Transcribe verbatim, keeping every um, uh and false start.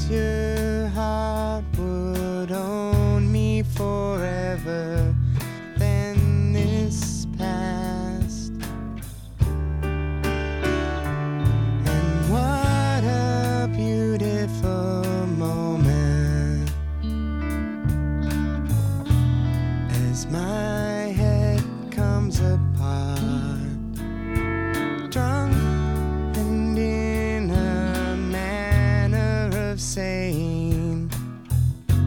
your heart would own me forever, then this past. And what a beautiful moment as my